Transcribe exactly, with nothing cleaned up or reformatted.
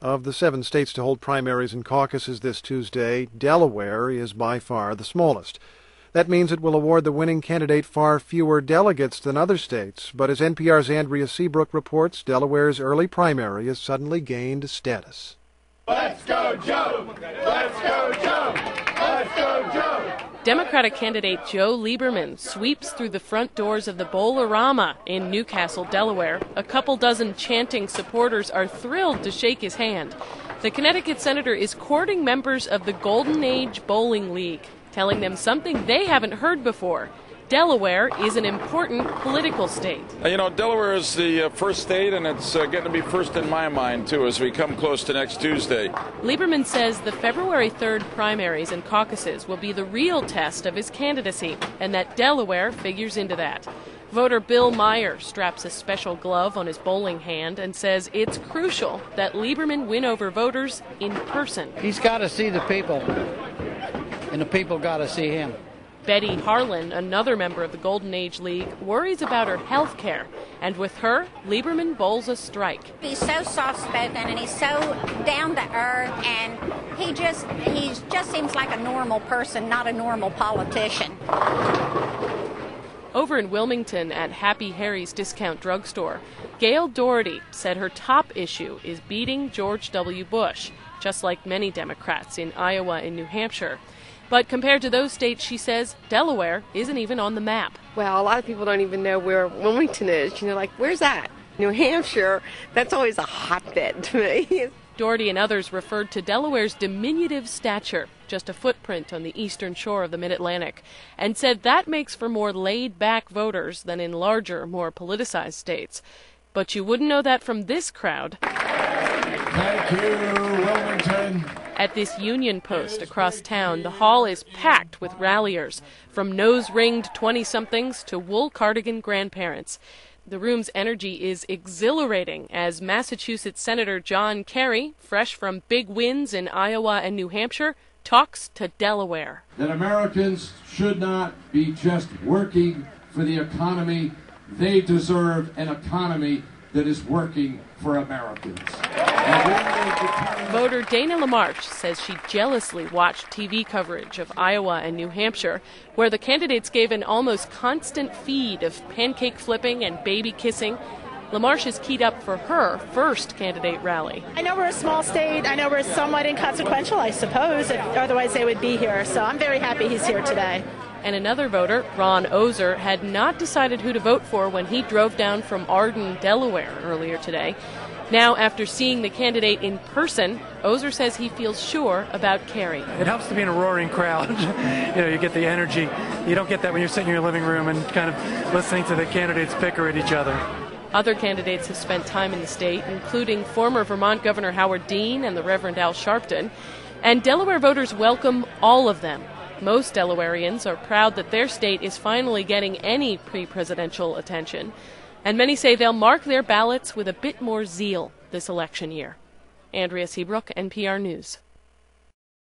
Of the seven states to hold primaries and caucuses this Tuesday, Delaware is by far the smallest. That means it will award the winning candidate far fewer delegates than other states. But as N P R's Andrea Seabrook reports, Delaware's early primary has suddenly gained status. Let's go, Joe! Let's go, Joe! Let's go, Joe! Democratic candidate Joe Lieberman sweeps through the front doors of the Bowl-O-Rama in Newcastle, Delaware. A couple dozen chanting supporters are thrilled to shake his hand. The Connecticut senator is courting members of the Golden Age Bowling League, telling them something they haven't heard before. Delaware is an important political state. You know, Delaware is the uh, first state, and it's uh, getting to be first in my mind, too, as we come close to next Tuesday. Lieberman says the February third primaries and caucuses will be the real test of his candidacy, and that Delaware figures into that. Voter Bill Meyer straps a special glove on his bowling hand and says it's crucial that Lieberman win over voters in person. He's got to see the people, and the people got to see him. Betty Harlan, another member of the Golden Age League, worries about her health care. And with her, Lieberman bowls a strike. He's so soft-spoken and he's so down to earth, and he just he just seems like a normal person, not a normal politician. Over in Wilmington at Happy Harry's discount drugstore, Gail Doherty said her top issue is beating George W. Bush, just like many Democrats in Iowa and New Hampshire. But compared to those states, she says, Delaware isn't even on the map. Well, a lot of people don't even know where Wilmington is. You know, like, where's that? New Hampshire, that's always a hotbed to me. Doherty and others referred to Delaware's diminutive stature, just a footprint on the eastern shore of the Mid-Atlantic, and said that makes for more laid-back voters than in larger, more politicized states. But you wouldn't know that from this crowd. Thank you, Wilmington. At this Union Post across town, the hall is packed with ralliers, from nose-ringed twenty-somethings to wool cardigan grandparents. The room's energy is exhilarating as Massachusetts Senator John Kerry, fresh from big wins in Iowa and New Hampshire, talks to Delaware. That Americans should not be just working for the economy. They deserve an economy that is working for Americans. Voter Dana LaMarche says she jealously watched T V coverage of Iowa and New Hampshire, where the candidates gave an almost constant feed of pancake flipping and baby kissing. LaMarche is keyed up for her first candidate rally. I know we're a small state. I know we're somewhat inconsequential, I suppose. If, otherwise, they would be here. So I'm very happy he's here today. And another voter, Ron Ozer, had not decided who to vote for when he drove down from Arden, Delaware earlier today. Now, after seeing the candidate in person, Ozer says he feels sure about Kerry. It helps to be in a roaring crowd. You know, you get the energy. You don't get that when you're sitting in your living room and kind of listening to the candidates bicker at each other. Other candidates have spent time in the state, including former Vermont Governor Howard Dean and the Reverend Al Sharpton. And Delaware voters welcome all of them. Most Delawareans are proud that their state is finally getting any pre-presidential attention. And many say they'll mark their ballots with a bit more zeal this election year. Andrea Seabrook, N P R News.